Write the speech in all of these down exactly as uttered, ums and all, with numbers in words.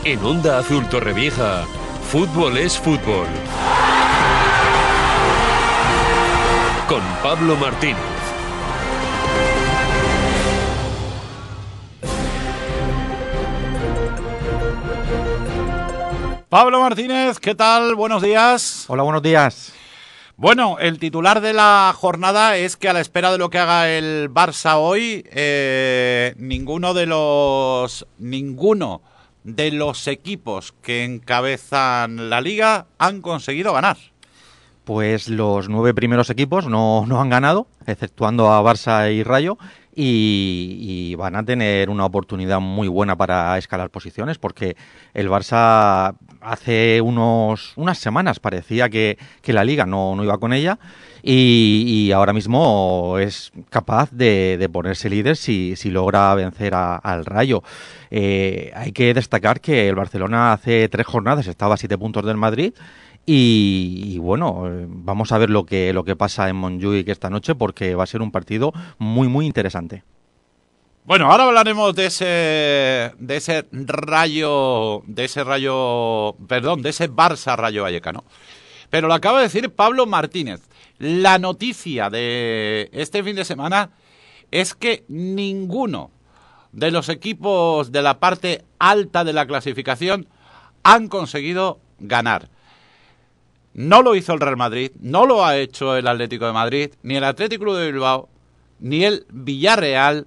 En Onda Azul Torrevieja, fútbol es fútbol. Con Pablo Martínez. Pablo Martínez, ¿qué tal? Buenos días. Hola, buenos días. Bueno, el titular de la jornada es que a la espera de lo que haga el Barça hoy, eh, ninguno de los ninguno de los equipos que encabezan la liga han conseguido ganar. Pues los nueve primeros equipos no, no han ganado, exceptuando a Barça y Rayo, y, y van a tener una oportunidad muy buena para escalar posiciones, porque el Barça hace unos unas semanas parecía que, que la Liga no, no iba con ella, y, y ahora mismo es capaz de, de ponerse líder si, si logra vencer a, al Rayo. Eh, hay que destacar que el Barcelona hace tres jornadas estaba a siete puntos del Madrid. Y, y bueno, vamos a ver lo que lo que pasa en Montjuic esta noche, porque va a ser un partido muy muy interesante. Bueno, ahora hablaremos de ese de ese Rayo, de ese Rayo, perdón, de ese Barça Rayo Vallecano. Pero lo acaba de decir Pablo Martínez. La noticia de este fin de semana es que ninguno de los equipos de la parte alta de la clasificación han conseguido ganar. No lo hizo el Real Madrid, no lo ha hecho el Atlético de Madrid, ni el Athletic Club de Bilbao, ni el Villarreal.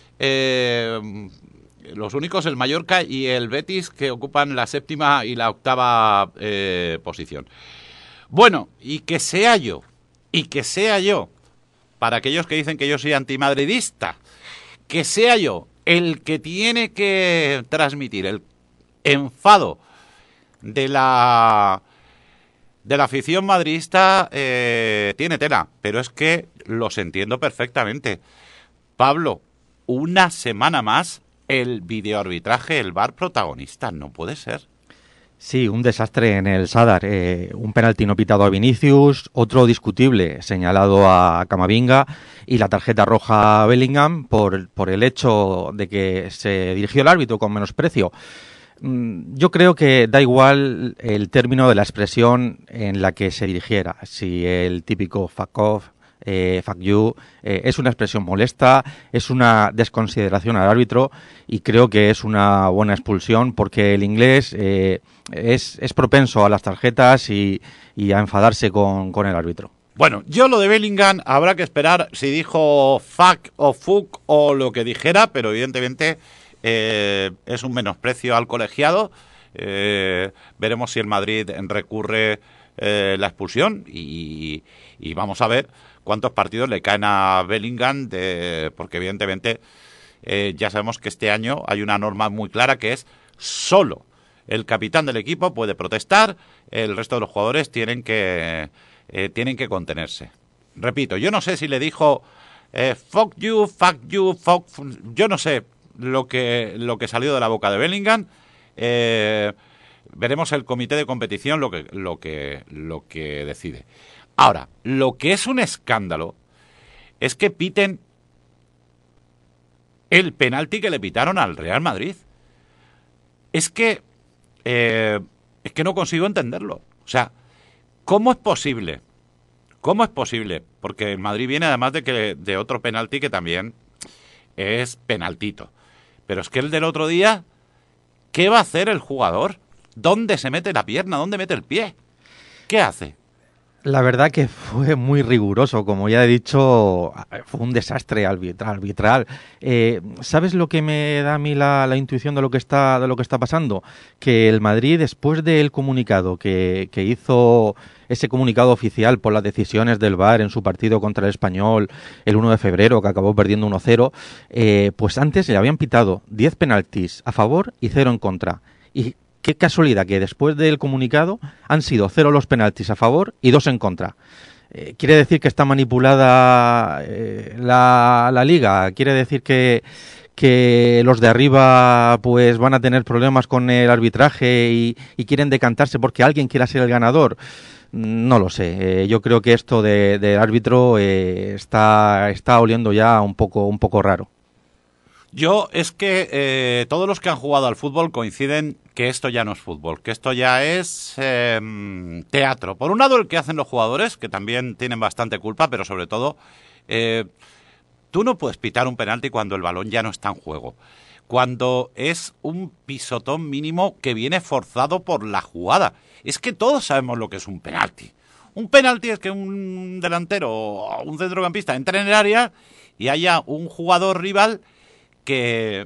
Eh, los únicos, el Mallorca y el Betis, que ocupan la séptima y la octava eh, posición. Bueno, y que sea yo, y que sea yo, para aquellos que dicen que yo soy antimadridista, que sea yo el que tiene que transmitir el enfado de la... de la afición madridista, eh, tiene tela, pero es que los entiendo perfectamente. Pablo, una semana más el videoarbitraje, el V A R protagonista, no puede ser. Sí, un desastre en el Sadar, eh, un penalti no pitado a Vinicius, otro discutible señalado a Camavinga y la tarjeta roja a Bellingham por, por el hecho de que se dirigió el árbitro con menosprecio. Yo creo que da igual el término de la expresión en la que se dirigiera. Si el típico fuck off, eh, fuck you, eh, es una expresión molesta, es una desconsideración al árbitro, y creo que es una buena expulsión, porque el inglés eh, es, es propenso a las tarjetas y, y a enfadarse con, con el árbitro. Bueno, yo lo de Bellingham habrá que esperar si dijo fuck o fuck o lo que dijera, pero evidentemente... Eh, es un menosprecio al colegiado. Eh, veremos si el Madrid recurre eh, la expulsión y, y vamos a ver cuántos partidos le caen a Bellingham, de, porque evidentemente eh, ya sabemos que este año hay una norma muy clara, que es solo el capitán del equipo puede protestar, el resto de los jugadores tienen que eh, tienen que contenerse. Repito, yo no sé si le dijo eh, fuck you, fuck you, fuck, yo no sé lo que lo que salió de la boca de Bellingham. Eh, veremos el comité de competición lo que lo que lo que decide. Ahora, lo que es un escándalo es que piten el penalti que le pitaron al Real Madrid. Es que eh, es que no consigo entenderlo. O sea, ¿cómo es posible? ¿Cómo es posible? Porque el Madrid viene además de que de otro penalti que también es penaltito. Pero es que el del otro día, ¿qué va a hacer el jugador? ¿Dónde se mete la pierna? ¿Dónde mete el pie? ¿Qué hace? La verdad que fue muy riguroso, como ya he dicho, fue un desastre arbitral. arbitral. Eh, ¿Sabes lo que me da a mí la, la intuición de lo que está de lo que está pasando? Que el Madrid, después del comunicado que, que hizo, ese comunicado oficial por las decisiones del V A R en su partido contra el Español el uno de febrero, que acabó perdiendo uno cero, eh, pues antes le habían pitado diez penaltis a favor y cero en contra. Y qué casualidad que después del comunicado han sido cero los penaltis a favor y dos en contra. Eh, ¿Quiere decir que está manipulada eh, la, la liga? ¿Quiere decir que, que los de arriba pues van a tener problemas con el arbitraje y, y quieren decantarse porque alguien quiera ser el ganador? No lo sé. Eh, yo creo que esto de, del árbitro eh, está, está oliendo ya un poco, un poco raro. Yo es que eh, todos los que han jugado al fútbol coinciden que esto ya no es fútbol, que esto ya es eh, teatro. Por un lado, el que hacen los jugadores, que también tienen bastante culpa, pero sobre todo, eh, tú no puedes pitar un penalti cuando el balón ya no está en juego. Cuando es un pisotón mínimo que viene forzado por la jugada. Es que todos sabemos lo que es un penalti. Un penalti es que un delantero o un centrocampista entre en el área y haya un jugador rival que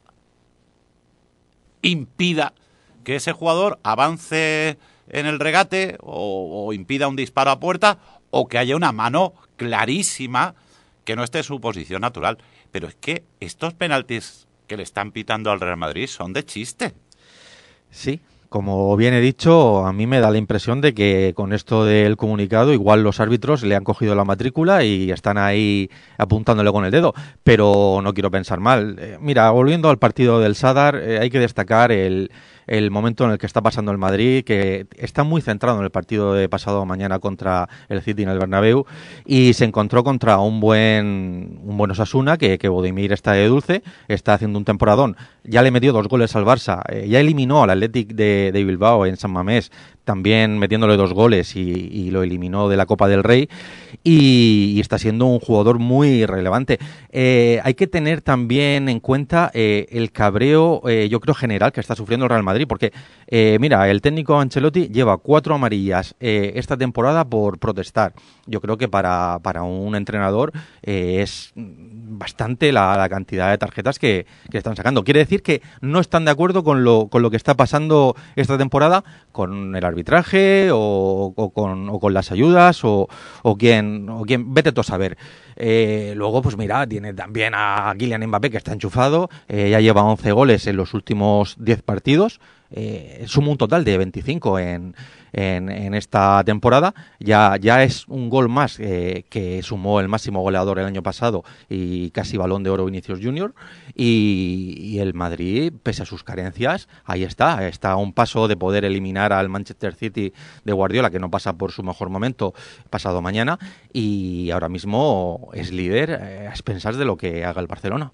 impida que ese jugador avance en el regate o, o impida un disparo a puerta, o que haya una mano clarísima que no esté en su posición natural. Pero es que estos penaltis que le están pitando al Real Madrid son de chiste. Sí, como bien he dicho, a mí me da la impresión de que con esto del comunicado igual los árbitros le han cogido la matrícula y están ahí apuntándole con el dedo, pero no quiero pensar mal. Eh, mira, volviendo al partido del Sadar, eh, hay que destacar el, el momento en el que está pasando el Madrid, que está muy centrado en el partido de pasado mañana contra el City en el Bernabéu, y se encontró contra un buen un buen Osasuna, que, que Bodimir está de dulce, está haciendo un temporadón, ya le metió dos goles al Barça, eh, ya eliminó al Athletic de de Bilbao en San Mamés, también metiéndole dos goles y, y lo eliminó de la Copa del Rey, y, y está siendo un jugador muy relevante. Eh, hay que tener también en cuenta eh, el cabreo, eh, yo creo, general que está sufriendo el Real Madrid, porque eh, mira, el técnico Ancelotti lleva cuatro amarillas eh, esta temporada por protestar. Yo creo que para, para un entrenador eh, es bastante la, la cantidad de tarjetas que, que están sacando. Quiere decir que no están de acuerdo con lo, con lo que está pasando esta temporada, con el arbitraje o, o, con, o con las ayudas o, o quién, o quién, vete tú a saber. Eh, luego, pues mira, tiene también a Kylian Mbappé, que está enchufado, eh, ya lleva once goles en los últimos diez partidos, eh, suma un total de veinticinco en, en, en esta temporada, ya, ya es un gol más eh, que sumó el máximo goleador el año pasado y casi Balón de Oro Vinicius Junior, y, y el Madrid, pese a sus carencias, ahí está, está a un paso de poder eliminar al Manchester City de Guardiola, que no pasa por su mejor momento, pasado mañana, y ahora mismo es líder eh, a expensas de lo que haga el Barcelona.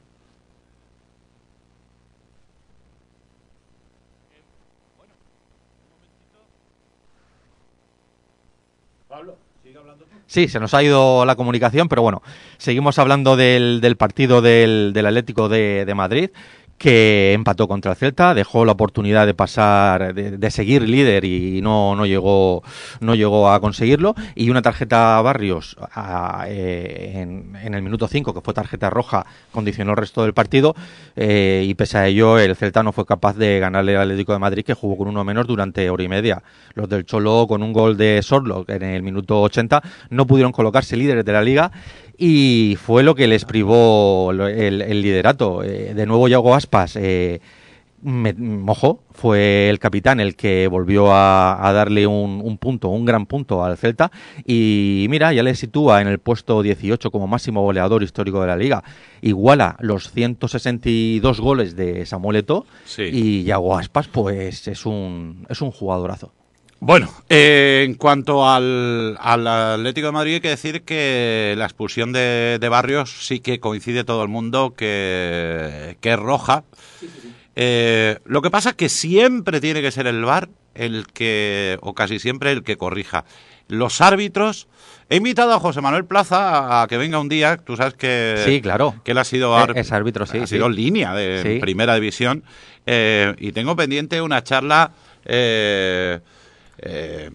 Pablo, sigue hablando tú. Sí, se nos ha ido la comunicación, pero bueno, seguimos hablando del, del partido del, del Atlético de, de Madrid, que empató contra el Celta, dejó la oportunidad de pasar, de, de seguir líder y no, no llegó no llegó a conseguirlo, y una tarjeta a Barrios a, eh, en, en el minuto cinco, que fue tarjeta roja, condicionó el resto del partido, eh, y pese a ello el Celta no fue capaz de ganarle al Atlético de Madrid, que jugó con uno menos durante hora y media. Los del Cholo, con un gol de Sorloth en el minuto ochenta, no pudieron colocarse líderes de la Liga, y fue lo que les privó el, el liderato. Eh, de nuevo Yago Aspas eh, me mojó, fue el capitán el que volvió a, a darle un, un punto, un gran punto al Celta, y mira, ya le sitúa en el puesto dieciocho como máximo goleador histórico de la Liga. Iguala los ciento sesenta y dos goles de Samuel Eto'o, sí. Y Yago Aspas pues es un, es un jugadorazo. Bueno, eh, en cuanto al, al Atlético de Madrid, hay que decir que la expulsión de, de Barrios sí que coincide todo el mundo que, que es roja. Sí, sí, sí. Eh, lo que pasa es que siempre tiene que ser el V A R el que, o casi siempre el que corrija. Los árbitros... He invitado a José Manuel Plaza a que venga un día, tú sabes que... Sí, claro. Que él ha sido, ar- es árbitro, sí. Ha sí. sido línea de sí. Primera División, eh, y tengo pendiente una charla... Eh, Eh,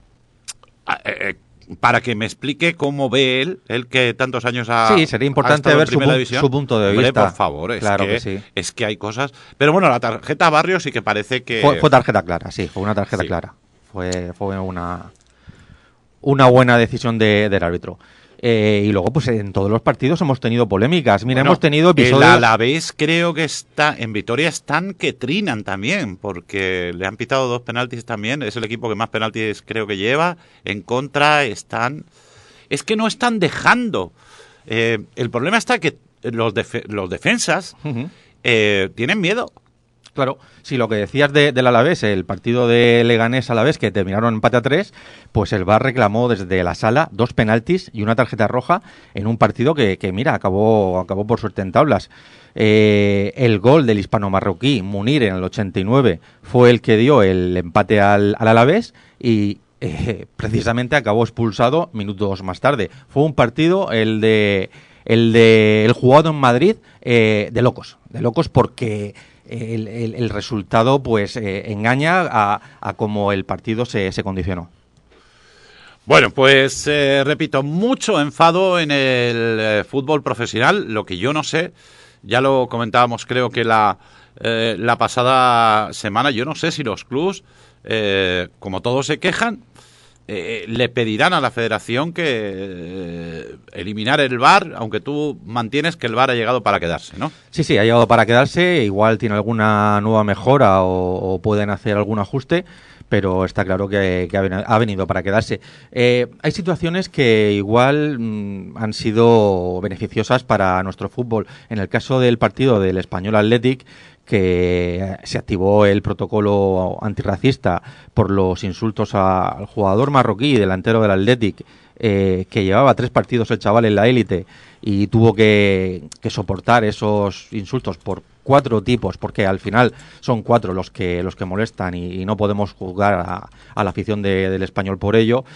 eh, para que me explique cómo ve él, él que tantos años ha Sí, sería importante ver su, división. su punto de vista. Hombre, por favor, es, claro que, que sí. es que hay cosas... Pero bueno, la tarjeta Barrios sí que parece que... Fue, fue tarjeta clara, sí, fue una tarjeta sí. clara. Fue, fue una, una buena decisión de, del árbitro. Eh, y luego, pues en todos los partidos hemos tenido polémicas. Mira, bueno, hemos tenido episodios... El Alavés creo que está... En Vitoria están que trinan también, porque le han pitado dos penaltis también. Es el equipo que más penaltis creo que lleva. En contra están... Es que no están dejando. Eh, el problema está que los, def- los defensas uh-huh. eh, tienen miedo. Claro, si lo que decías de, del Alavés, el partido de Leganés-Alavés, que terminaron empate a tres, pues el V A R reclamó desde la sala dos penaltis y una tarjeta roja en un partido que, que mira, acabó, acabó por suerte en tablas. Eh, el gol del hispano-marroquí, Munir, en el ochenta y nueve, fue el que dio el empate al, al Alavés y eh, precisamente acabó expulsado minutos más tarde. Fue un partido, el de el de el jugado en Madrid, eh, de locos, de locos porque el, el, el resultado pues eh, engaña a, a cómo el partido se, se condicionó. Bueno, pues eh, repito, mucho enfado en el eh, fútbol profesional, lo que yo no sé. Ya lo comentábamos, creo que la, eh, la pasada semana, yo no sé si los clubs, eh, como todos se quejan, eh, le pedirán a la federación que eh, eliminar el V A R, aunque tú mantienes que el V A R ha llegado para quedarse, ¿no? Sí, sí, ha llegado para quedarse, igual tiene alguna nueva mejora o, o pueden hacer algún ajuste, pero está claro que, que ha venido para quedarse. Eh, hay situaciones que igual mmm, han sido beneficiosas para nuestro fútbol. En el caso del partido del Español Athletic, que se activó el protocolo antirracista por los insultos a, al jugador marroquí, delantero del Athletic, eh, que llevaba tres partidos el chaval en la élite y tuvo que, que soportar esos insultos por cuatro tipos, porque al final son cuatro los que los que molestan y, y no podemos juzgar a, a la afición de, del Español por ello.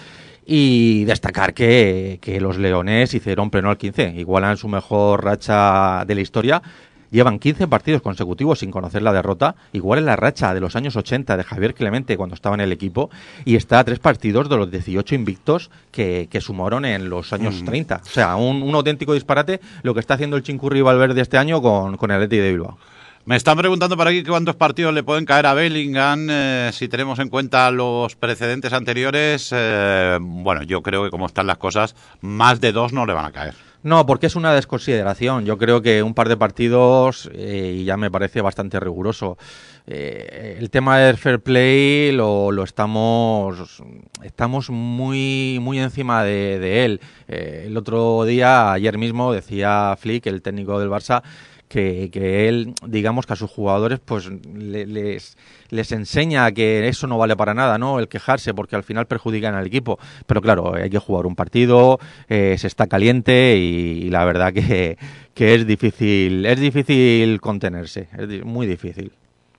Y destacar que, que los leones hicieron pleno al quince, igualan su mejor racha de la historia. Llevan quince partidos consecutivos sin conocer la derrota, igual en la racha de los años ochenta de Javier Clemente cuando estaba en el equipo, y está a tres partidos de los dieciocho invictos que, que sumaron en los años mm. treinta. O sea, un, un auténtico disparate lo que está haciendo el Chinchurri Valverde este año con, con el Athletic de Bilbao. Me están preguntando por aquí cuántos partidos le pueden caer a Bellingham, eh, si tenemos en cuenta los precedentes anteriores. Eh, bueno, yo creo que como están las cosas, más de dos no le van a caer. No, porque es una desconsideración. Yo creo que un par de partidos eh, y ya me parece bastante riguroso. Eh, el tema del fair play lo, lo estamos estamos muy muy encima de, de él. Eh, el otro día, ayer mismo, decía Flick, el técnico del Barça, que, que él, digamos que a sus jugadores pues le, les, les enseña que eso no vale para nada, ¿no? El quejarse, porque al final perjudican al equipo. Pero claro, hay que jugar un partido, eh, se está caliente y, y la verdad que, que es difícil, es difícil contenerse, es di- muy difícil.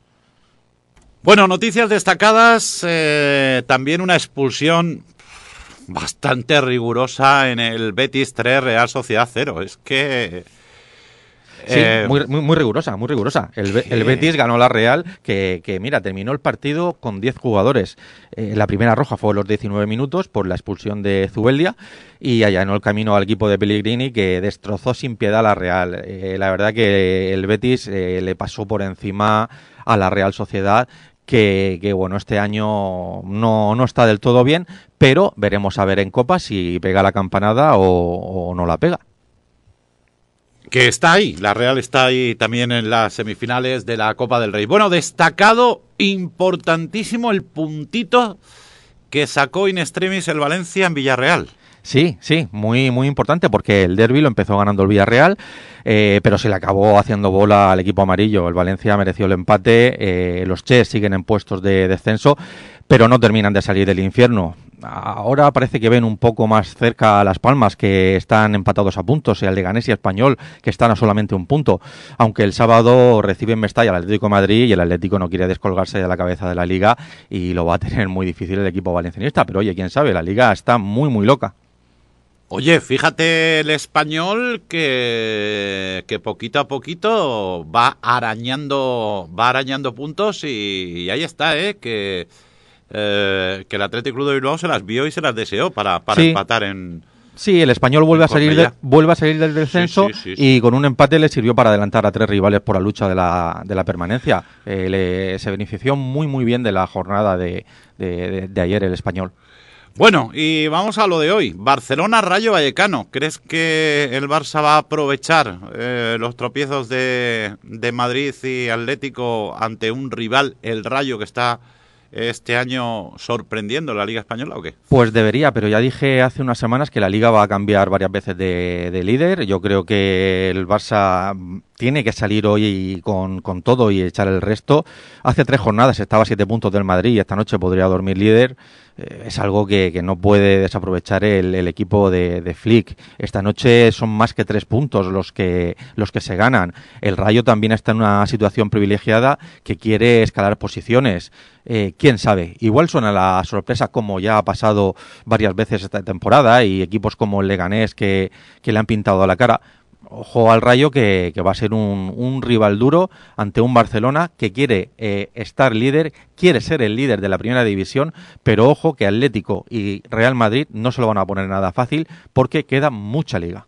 Bueno, noticias destacadas, eh, también una expulsión bastante rigurosa en el Betis tres, Real Sociedad cero. Es que... Sí, eh, muy, muy, muy rigurosa, muy rigurosa. El, Be- el Betis ganó la Real, que, que mira, terminó el partido con diez jugadores. Eh, la primera roja fue a los diecinueve minutos por la expulsión de Zubeldia y allanó el camino al equipo de Pellegrini, que destrozó sin piedad a la Real. Eh, la verdad que el Betis eh, le pasó por encima a la Real Sociedad, que, que bueno, este año no, no está del todo bien, pero veremos a ver en Copa si pega la campanada o, o no la pega. Que está ahí, la Real está ahí también en las semifinales de la Copa del Rey. Bueno, destacado, importantísimo el puntito que sacó in extremis el Valencia en Villarreal. Sí, sí, muy muy importante porque el derbi lo empezó ganando el Villarreal, eh, pero se le acabó haciendo bola al equipo amarillo. El Valencia mereció el empate, eh, los Ches siguen en puestos de descenso, pero no terminan de salir del infierno. Ahora parece que ven un poco más cerca a Las Palmas, que están empatados a puntos, y al Leganés y Español, que están a solamente un punto. Aunque el sábado recibe en Mestalla al Atlético de Madrid y el Atlético no quiere descolgarse de la cabeza de la Liga y lo va a tener muy difícil el equipo valencianista. Pero oye, quién sabe, la Liga está muy muy loca. Oye, fíjate el Español que, que poquito a poquito va arañando, va arañando puntos y, y ahí está, ¿eh? Que... Eh, que el Athletic Club de Bilbao se las vio y se las deseó para, para sí. empatar en... Sí, el Español vuelve a salir de, vuelve a salir del descenso sí, sí, sí, sí. y con un empate le sirvió para adelantar a tres rivales por la lucha de la, de la permanencia. Eh, le, se benefició muy muy bien de la jornada de, de, de, de ayer el Español. Bueno, y vamos a lo de hoy. Barcelona-Rayo Vallecano. ¿Crees que el Barça va a aprovechar eh, los tropiezos de, de Madrid y Atlético ante un rival, el Rayo, que está este año sorprendiendo la Liga Española o qué? Pues debería, pero ya dije hace unas semanas que la Liga va a cambiar varias veces de, de líder. Yo creo que el Barça tiene que salir hoy con, con todo y echar el resto. Hace tres jornadas estaba a siete puntos del Madrid y esta noche podría dormir líder. Eh, es algo que, que no puede desaprovechar el, el equipo de, de Flick. Esta noche son más que tres puntos los que, los que se ganan. El Rayo también está en una situación privilegiada que quiere escalar posiciones. Eh, quién sabe, igual suena la sorpresa como ya ha pasado varias veces esta temporada y equipos como el Leganés que, que le han pintado a la cara. Ojo al Rayo que, que va a ser un, un rival duro ante un Barcelona que quiere eh, estar líder, quiere ser el líder de la primera división, pero ojo que Atlético y Real Madrid no se lo van a poner nada fácil porque queda mucha liga.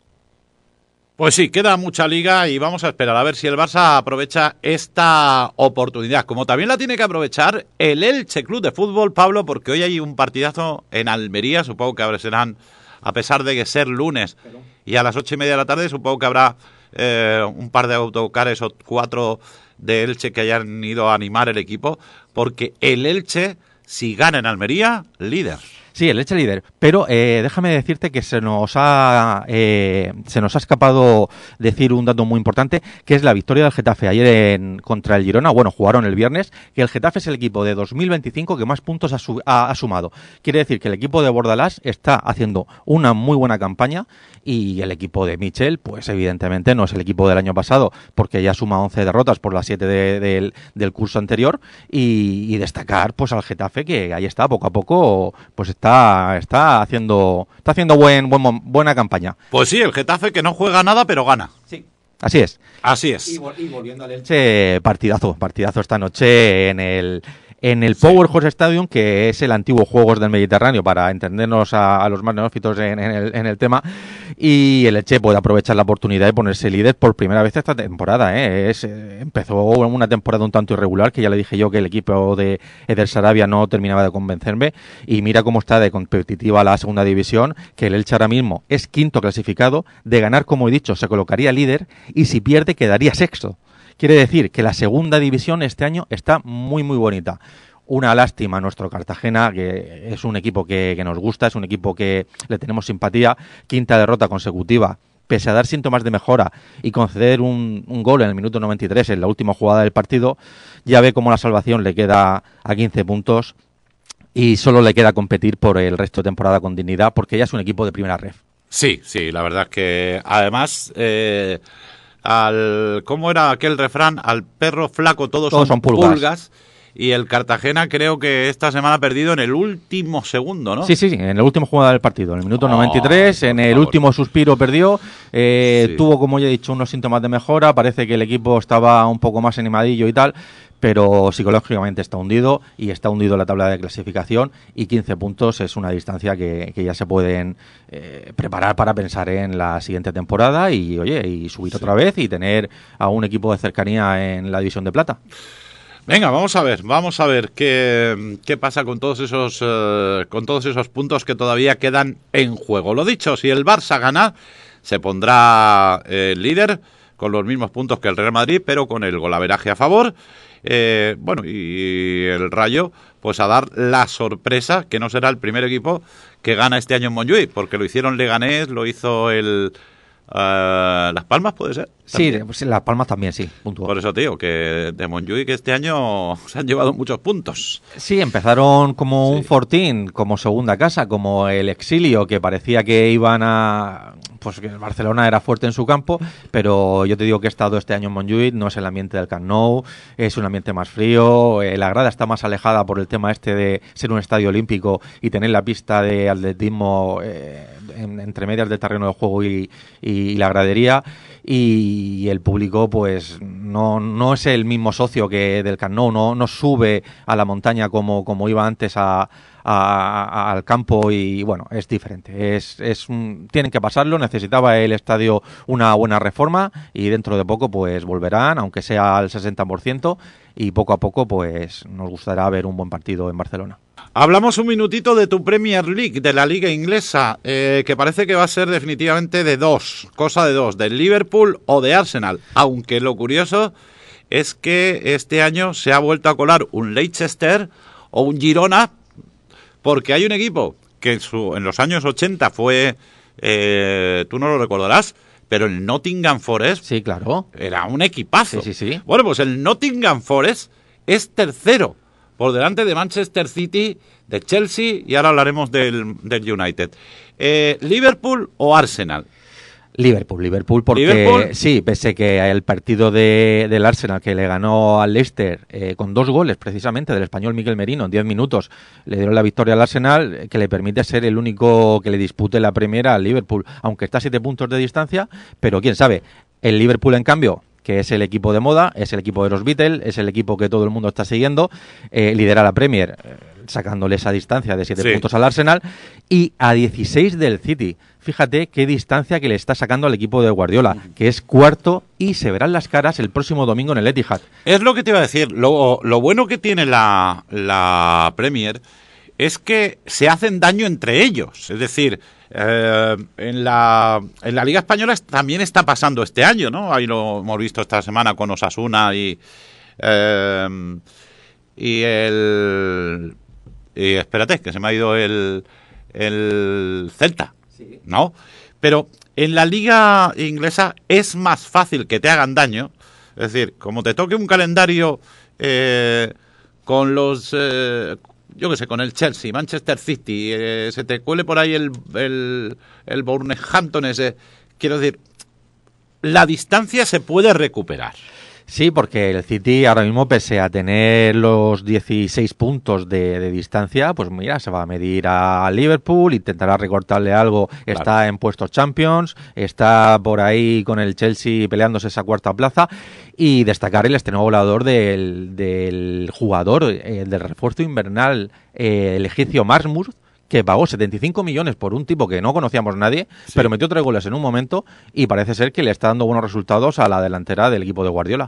Pues sí, queda mucha liga y vamos a esperar a ver si el Barça aprovecha esta oportunidad, como también la tiene que aprovechar el Elche Club de Fútbol, Pablo, porque hoy hay un partidazo en Almería, supongo que ahora serán, a pesar de que ser lunes y a las ocho y media de la tarde, supongo que habrá eh, un par de autocares o cuatro de Elche que hayan ido a animar el equipo, porque el Elche, si gana en Almería, líder. Sí, el Elche líder, pero eh, déjame decirte que se nos ha eh, se nos ha escapado decir un dato muy importante, que es la victoria del Getafe ayer en, contra el Girona. Bueno, jugaron el viernes, que el Getafe es el equipo de dos mil veinticinco que más puntos ha, su, ha, ha sumado. Quiere decir que el equipo de Bordalás está haciendo una muy buena campaña y el equipo de Michel, pues evidentemente no es el equipo del año pasado, porque ya suma once derrotas por las siete de, de, del, del curso anterior y, y destacar pues al Getafe que ahí está poco a poco pues está está haciendo está haciendo buen, buen buena campaña. Pues sí, el Getafe que no juega nada pero gana. Sí. Así es. Así es. Y, y volviendo al Elche, partidazo, partidazo esta noche en el en el Power Horse Stadium, que es el antiguo Juegos del Mediterráneo, para entendernos a, a los más neófitos en, en, el, en el tema, y el Elche puede aprovechar la oportunidad de ponerse líder por primera vez esta temporada. ¿eh? Es, eh, empezó una temporada un tanto irregular, que ya le dije yo que el equipo de Eder Sarabia no terminaba de convencerme, y mira cómo está de competitiva la segunda división, que el Elche ahora mismo es quinto clasificado, de ganar, como he dicho, se colocaría líder, y si pierde quedaría sexto. Quiere decir que la segunda división este año está muy, muy bonita. Una lástima a nuestro Cartagena, que es un equipo que, que nos gusta, es un equipo que le tenemos simpatía. Quinta derrota consecutiva, pese a dar síntomas de mejora y conceder un, un gol en el minuto noventa y tres en la última jugada del partido, ya ve cómo la salvación le queda a quince puntos y solo le queda competir por el resto de temporada con dignidad, porque ya es un equipo de primera ref. Sí, sí, la verdad es que además... Eh... al ¿cómo era aquel refrán? Al perro flaco todos, todos son, son pulgas. pulgas. Y el Cartagena creo que esta semana ha perdido en el último segundo, ¿no? Sí, sí, sí, en la última jugada del partido, en el minuto oh, noventa y tres, en el favor. último suspiro perdió, eh, sí. tuvo, como ya he dicho, unos síntomas de mejora, parece que el equipo estaba un poco más animadillo y tal, pero psicológicamente está hundido y está hundido en la tabla de clasificación, y quince puntos es una distancia que, que ya se pueden eh, preparar para pensar en la siguiente temporada y, oye, y subir sí. otra vez y tener a un equipo de cercanía en la división de plata. Venga, vamos a ver, vamos a ver qué, qué pasa con todos esos uh, con todos esos puntos que todavía quedan en juego. Lo dicho, si el Barça gana, se pondrá eh, líder con los mismos puntos que el Real Madrid, pero con el golaveraje a favor. Eh, bueno, y el Rayo, pues a dar la sorpresa, que no será el primer equipo que gana este año en Montjuïc, porque lo hicieron Leganés, lo hizo el... Uh, ¿Las Palmas puede ser? Sí, pues, Las Palmas también, sí. Puntual. Por eso, tío, que de Montjuïc este año se han llevado muchos puntos. Sí, empezaron como sí. un fortín, como segunda casa, como el exilio, que parecía que iban a... Pues que el Barcelona era fuerte en su campo, pero yo te digo que he estado este año en Montjuïc, no es el ambiente del Camp Nou, es un ambiente más frío, eh, la grada está más alejada por el tema este de ser un estadio olímpico y tener la pista de atletismo eh, en, entre medias del terreno de juego y, y, y la gradería, y el público pues no, no es el mismo socio que del Camp Nou, no, no sube a la montaña como, como iba antes a A, a, al campo, y bueno, es diferente, es, es un, tienen que pasarlo, necesitaba el estadio una buena reforma y dentro de poco pues volverán, aunque sea al sesenta por ciento, y poco a poco pues nos gustará ver un buen partido en Barcelona. Hablamos un minutito de tu Premier League, de la liga inglesa, eh, que parece que va a ser definitivamente de dos, cosa de dos, del Liverpool o de Arsenal, aunque lo curioso es que este año se ha vuelto a colar un Leicester o un Girona, porque hay un equipo que en, su, en los años ochenta fue, eh, tú no lo recordarás, pero el Nottingham Forest Sí, claro. era un equipazo. Sí, sí, sí. Bueno, pues el Nottingham Forest es tercero, por delante de Manchester City, de Chelsea, y ahora hablaremos del, del United. Eh, ¿Liverpool o Arsenal? Liverpool, Liverpool, porque ¿Liverpool? sí, pese que el partido de, del Arsenal que le ganó al Leicester eh, con dos goles precisamente del español Mikel Merino en diez minutos, le dieron la victoria al Arsenal, eh, que le permite ser el único que le dispute la Primera al Liverpool, aunque está a siete puntos de distancia, pero quién sabe, el Liverpool en cambio, que es el equipo de moda, es el equipo de los Beatles, es el equipo que todo el mundo está siguiendo, eh, lidera la Premier, eh, sacándole esa distancia de siete Sí. puntos al Arsenal, y a dieciséis del City. Fíjate qué distancia que le está sacando al equipo de Guardiola, que es cuarto, y se verán las caras el próximo domingo en el Etihad. Es lo que te iba a decir. Lo, lo bueno que tiene la, la Premier es que se hacen daño entre ellos. Es decir, eh, en, la, en la Liga Española también está pasando este año, ¿no? Ahí lo hemos visto esta semana con Osasuna y, eh, y el... Y espérate, que se me ha ido el, el Celta, ¿no? Pero en la liga inglesa es más fácil que te hagan daño. Es decir, como te toque un calendario eh, con los... Eh, yo qué sé, con el Chelsea, Manchester City, eh, se te cuele por ahí el, el, el Wolverhampton ese... Quiero decir, la distancia se puede recuperar. Sí, porque el City ahora mismo, pese a tener los dieciséis puntos de, de distancia, pues mira, se va a medir a Liverpool, intentará recortarle algo, está Claro. en puestos Champions, está por ahí con el Chelsea peleándose esa cuarta plaza, y destacar el estreno volador del, del jugador, eh, del refuerzo invernal, eh, el egipcio Marsmouth, que pagó setenta y cinco millones por un tipo que no conocíamos nadie, Sí. pero metió tres goles en un momento, y parece ser que le está dando buenos resultados a la delantera del equipo de Guardiola.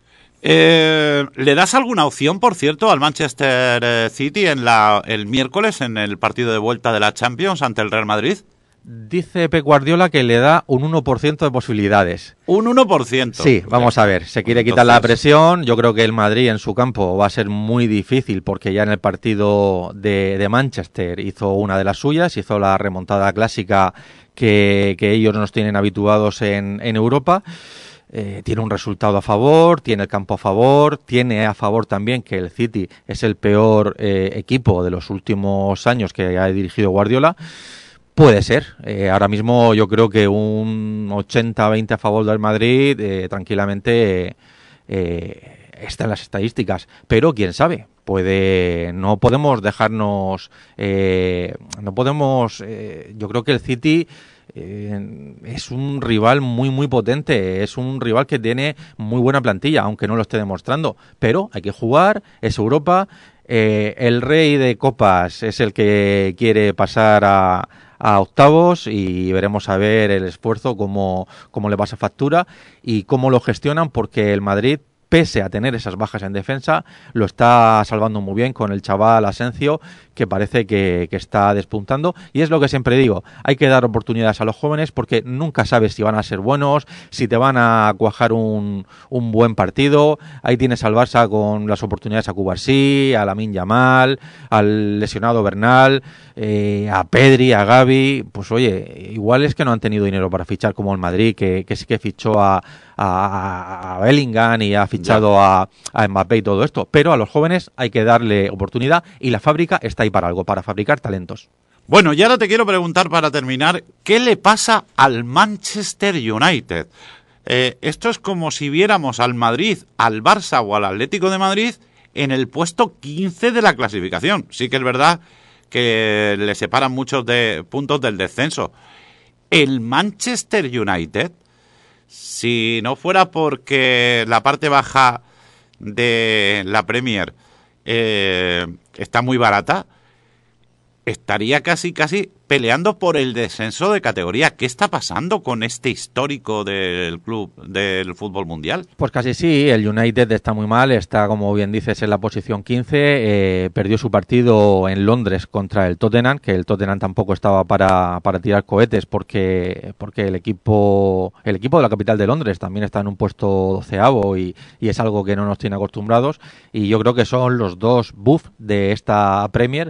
Eh, ¿Le das alguna opción, por cierto, al Manchester eh, City en la, el miércoles en el partido de vuelta de la Champions ante el Real Madrid? Dice Pep Guardiola que le da un uno por ciento de posibilidades. Un uno por ciento. Sí, vamos a ver, se quiere Entonces- quitar la presión. Yo creo que el Madrid en su campo va a ser muy difícil, porque ya en el partido de, de Manchester hizo una de las suyas, hizo la remontada clásica que, que ellos nos tienen habituados en, en Europa. Eh, tiene un resultado a favor, tiene el campo a favor, tiene a favor también que el City es el peor eh, equipo de los últimos años que ha dirigido Guardiola. Puede ser. Eh, ahora mismo yo creo que un ochenta veinte a favor del Madrid eh, tranquilamente eh, está en las estadísticas. Pero quién sabe, puede, no podemos dejarnos, eh, no podemos. Eh, yo creo que el City eh, es un rival muy muy potente, es un rival que tiene muy buena plantilla, aunque no lo esté demostrando. Pero hay que jugar, es Europa. Eh, el rey de copas es el que quiere pasar a a octavos, y veremos a ver el esfuerzo, cómo, cómo le pasa factura y cómo lo gestionan, porque el Madrid, pese a tener esas bajas en defensa, lo está salvando muy bien con el chaval Asensio, que parece que, que está despuntando. Y es lo que siempre digo, hay que dar oportunidades a los jóvenes, porque nunca sabes si van a ser buenos, si te van a cuajar un, un buen partido. Ahí tienes al Barça con las oportunidades a Cubarsí, a Lamine Yamal, al lesionado Bernal, eh, a Pedri, a Gavi. Pues oye, igual es que no han tenido dinero para fichar como el Madrid, que, que sí que fichó a, a, a Bellingham y ha fichado a, a Mbappé y todo esto. Pero a los jóvenes hay que darle oportunidad, y la fábrica está ahí para algo, para fabricar talentos. Bueno, y ahora te quiero preguntar para terminar, ¿qué le pasa al Manchester United? Eh, esto es como si viéramos al Madrid, al Barça o al Atlético de Madrid en el puesto quince de la clasificación. Sí que es verdad que le separan muchos de puntos del descenso. El Manchester United, si no fuera porque la parte baja de la Premier eh, está muy barata, estaría casi casi peleando por el descenso de categoría. ¿Qué está pasando con este histórico del club del fútbol mundial? Pues casi sí, el United está muy mal, está, como bien dices, en la posición quince, eh, perdió su partido en Londres contra el Tottenham, que el Tottenham tampoco estaba para, para tirar cohetes, porque porque el equipo el equipo de la capital de Londres también está en un puesto doceavo, y, y es algo que no nos tiene acostumbrados, y yo creo que son los dos buff de esta Premier,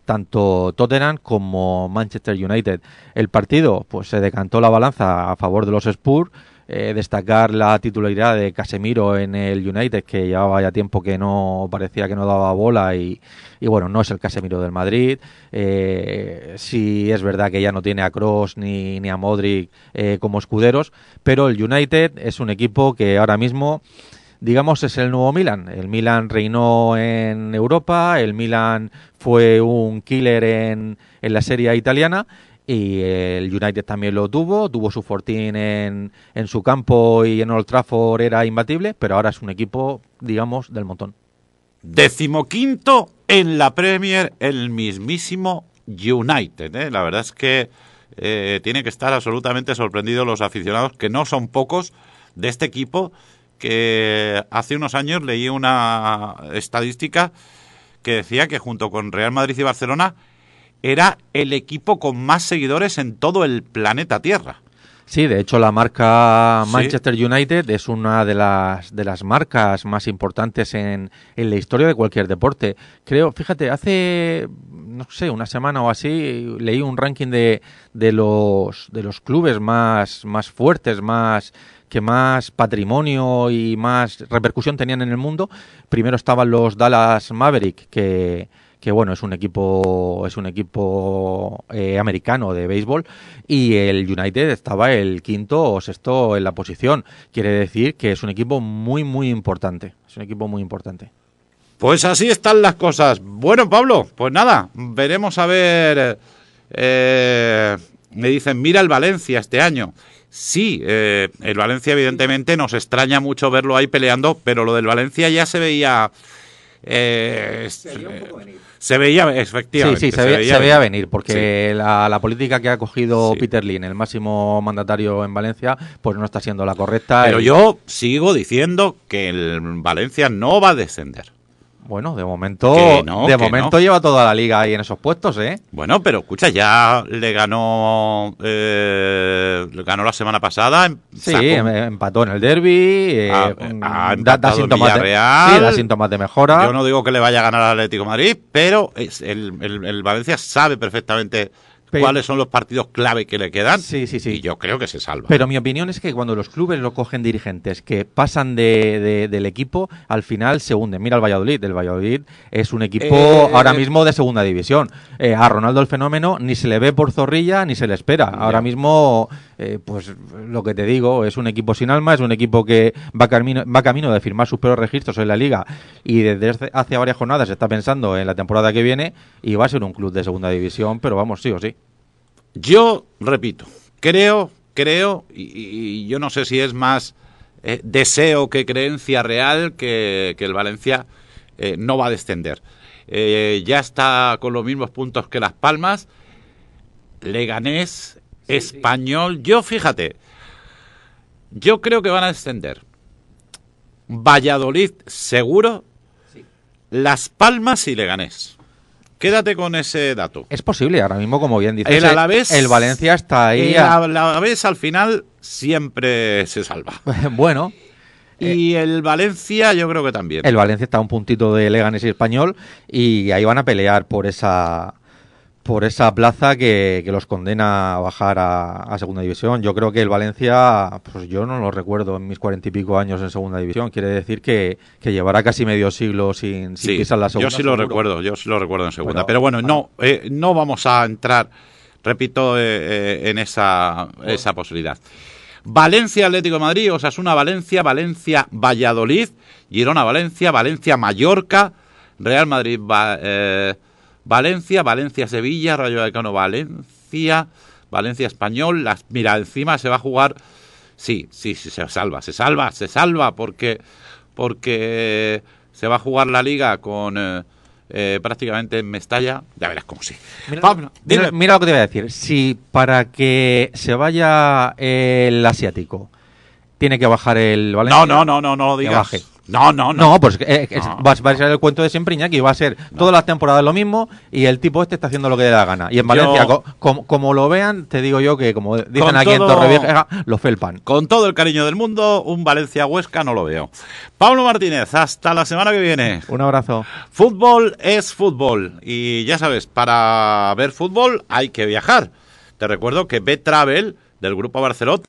tanto Tottenham como Manchester United. El partido pues se decantó la balanza a favor de los Spurs. Eh, destacar la titularidad de Casemiro en el United, que llevaba ya tiempo que no parecía que no daba bola y, y bueno, no es el Casemiro del Madrid. Eh, sí es verdad que ya no tiene a Kroos ni, ni a Modric eh, como escuderos, pero el United es un equipo que ahora mismo, digamos, es el nuevo Milan. El Milan reinó en Europa, el Milan fue un killer en, en la Serie A italiana, y el United también lo tuvo, tuvo su fortín en, en su campo y en Old Trafford era imbatible, pero ahora es un equipo, digamos, del montón. Decimoquinto en la Premier, el mismísimo United, ¿eh? La verdad es que eh, tiene que estar absolutamente sorprendidos los aficionados, que no son pocos, de este equipo, que hace unos años leí una estadística que decía que junto con Real Madrid y Barcelona era el equipo con más seguidores en todo el planeta Tierra. Sí, de hecho la marca Sí. Manchester United es una de las de las marcas más importantes en, en la historia de cualquier deporte. Creo, fíjate, hace no sé, una semana o así leí un ranking de, de los de los clubes más más fuertes, más que más patrimonio y más repercusión tenían en el mundo. Primero estaban los Dallas Maverick, que que bueno, es un equipo es un equipo eh, americano de béisbol, y el United estaba el quinto o sexto en la posición. Quiere decir que es un equipo muy muy importante, es un equipo muy importante. Pues así están las cosas. Bueno, Pablo, pues nada, veremos a ver. Eh, me dicen, mira el Valencia este año. Sí, eh, el Valencia evidentemente nos extraña mucho verlo ahí peleando, pero lo del Valencia ya se veía... Eh, se, veía un poco venir. se veía, efectivamente. Sí, sí, se, se, veía, veía, se veía venir, porque sí. la, la política que ha cogido Sí. Peter Lim, el máximo mandatario en Valencia, pues no está siendo la correcta. Pero y... yo sigo diciendo que el Valencia no va a descender. Bueno, de momento, Que no, de que momento no. lleva toda la liga ahí en esos puestos, ¿eh? Bueno, pero escucha, ya le ganó eh, le ganó la semana pasada. Sí, sacó, em- empató en el derbi. Eh, Ha- mm, ha da, empatado da en síntomas de, Villarreal. sí, da síntomas de mejora. Yo no digo que le vaya a ganar al Atlético de Madrid, pero es el, el, el Valencia sabe perfectamente Pe- cuáles son los partidos clave que le quedan. Sí, sí, sí. Y yo creo que se salva. Pero mi opinión es que cuando los clubes lo cogen dirigentes que pasan de, de- del equipo, al final se hunden. Mira el Valladolid. El Valladolid es un equipo Eh, ahora eh, mismo de segunda división. Eh, a Ronaldo el Fenómeno ni se le ve por zorrilla ni se le espera. Ya. Ahora mismo, eh, pues lo que te digo, es un equipo sin alma, es un equipo que va camino, va camino de firmar sus peores registros en la Liga, y desde hace- hace varias jornadas se está pensando en la temporada que viene y va a ser un club de segunda división, pero vamos, sí o sí. Yo repito, creo, creo, y, y yo no sé si es más eh, deseo que creencia real, que, que el Valencia eh, no va a descender. Eh, ya está con los mismos puntos que Las Palmas, Leganés, Sí, Español. Yo, fíjate, yo creo que van a descender. Valladolid seguro, Las Palmas y Leganés. Quédate con ese dato. Es posible, ahora mismo, como bien dices, El Alavés, el Valencia está ahí. El a- Alavés al final siempre se salva. Bueno, Y el Valencia yo creo que también. el Valencia está a un puntito de Leganés y Español, y ahí van a pelear por esa por esa plaza que, que los condena a bajar a, a segunda división. Yo creo que el Valencia, pues yo no lo recuerdo en mis cuarenta y pico años en segunda división. Quiere decir que, que llevará casi medio siglo sin, sin Sí, pisar la segunda. yo sí lo seguro. recuerdo, yo sí lo recuerdo en segunda. Bueno, Pero bueno, no, eh, no vamos a entrar, repito, eh, eh, en esa, esa posibilidad. Valencia, Atlético de Madrid, Osasuna, Valencia, Valencia, Valladolid, Girona, Valencia, Valencia, Mallorca, Real Madrid, va, eh, Valencia, Valencia, Sevilla, Rayo Vallecano, Valencia, Valencia, Español. Las, mira, encima se va a jugar. Sí, sí, sí, se salva, se salva, se salva, porque, porque se va a jugar la Liga con eh, eh, prácticamente en Mestalla. Ya verás cómo sí. Mira, Pablo, mira, dime. mira lo que te voy a decir. Si para que se vaya el asiático tiene que bajar el Valencia, No, no, no, no, no lo que digas. baje. No, no, no. No, pues eh, es- No. va, va a ser el cuento de siempre, Iñaki, va a ser todas las temporadas lo mismo y el tipo este está haciendo lo que le da la gana. Y en Valencia, Yo- co- como, como lo vean, te digo yo que, como dicen Con aquí en todo- Torrevieja, lo felpan. Con todo el cariño del mundo, un Valencia-Huesca no lo veo. Pablo Martínez, hasta la semana que viene. Un abrazo. Fútbol es fútbol. Y ya sabes, para ver fútbol hay que viajar. Te recuerdo que B-Travel del Grupo Barcelona